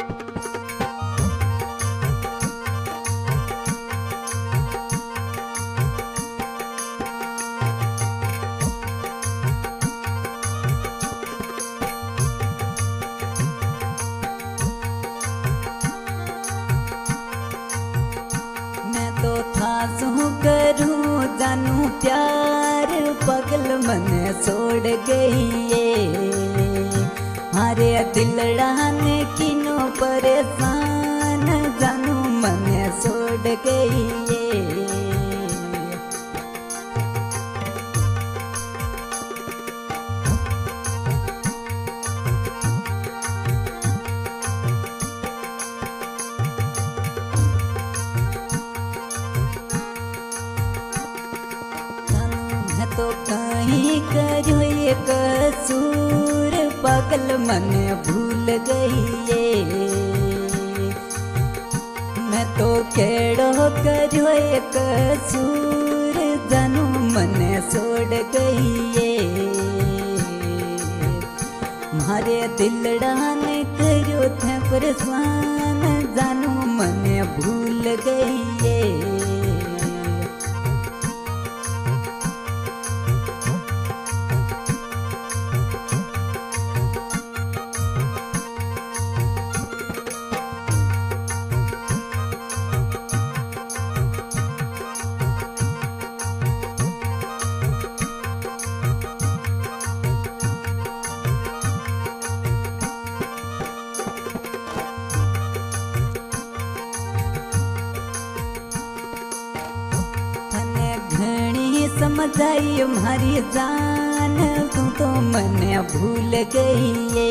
करूं जानू प्यार पगल मन छोड़ गई ये हारे दिलड़ा ने किनो परेशान जानू मन छोड़ गई ये तो कहीं करो ये कसूर पागल मन भूल गई ये मैं तो केड़ो करो ये कसूर जानू मन छोड़ गई ये मारे दिलड़ा ने करो थे परेशान जानू मन भूल गई ये समझाई हमारी जान तू तो मन भूल गई ये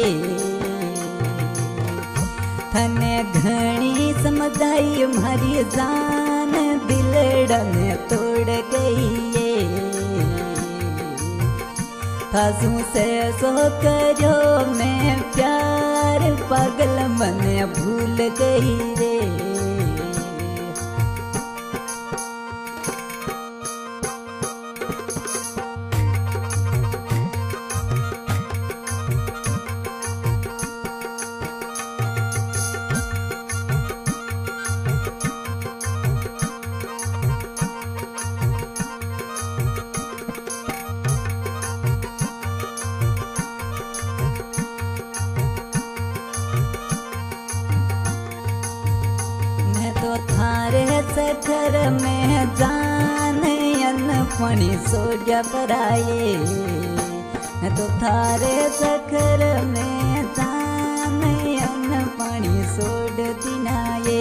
थने घणी समझाई हमारी जान दिलड़ा में तोड़ गई ये थासू से सो करो मैं प्यार पागल मन भूल गई रे थारे सखर में जान अनपणी सोजा पराए तो थारे सखर में जान अनपणी सोड दिनाए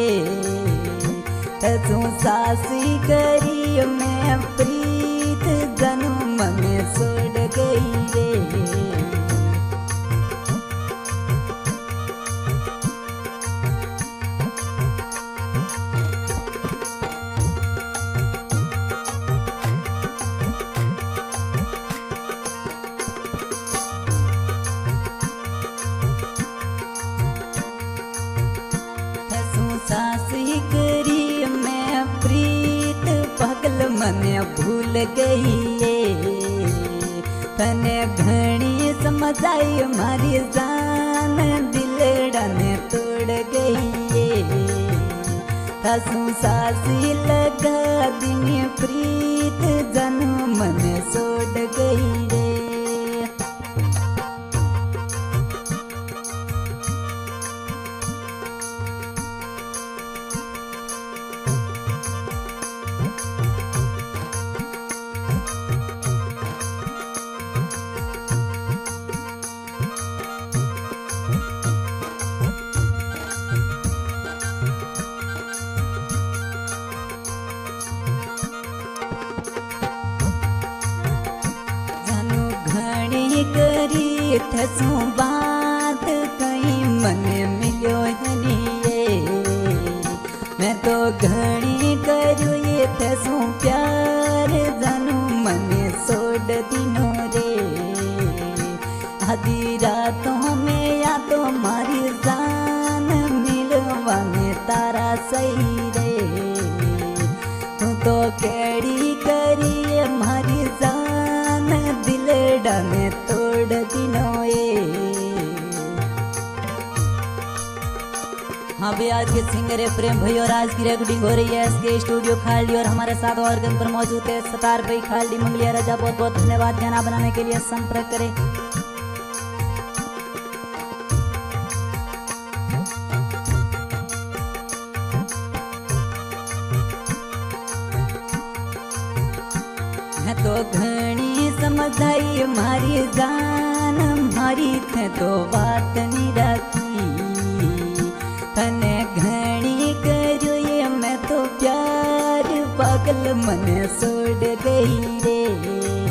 तू सासी करी मैं प्रीत जन्म में सोड गई रे सासी करी मैं प्रीत पगल मन भूल गई ये तने घणी समझाई हमारी जान दिलड़ा ने तोड़ गई ये थासू सासी लगा दिन प्रीत जानू मन छोड़ गई रे करी थसू बात कहीं मन मिलो हनिए मैं तो घणी करू ये थसू प्यार जानू मन छोड़ दिनो रे आधी रातों में या तो मारी जान मिलवाने तारा सही रे तू तो केड़ी करी मारी जान दिलड़ा में तोड़ दिनो ये हाँ भाई, आज के सिंगर है प्रेम भाई और आज की रिकॉर्डिंग हो रही है एसके स्टूडियो खालडी और हमारे साथ ऑर्गन पर मौजूद है सतार भाई खालडी मंगलिया राजा। बहुत बहुत धन्यवाद। गाना बनाने के लिए संपर्क करें। तो घनी समझाई मारी जान मारी थे तो बात नहीं रखी तने घनी करो ये मैं तो प्यार पागल मन छोड़ गई रे।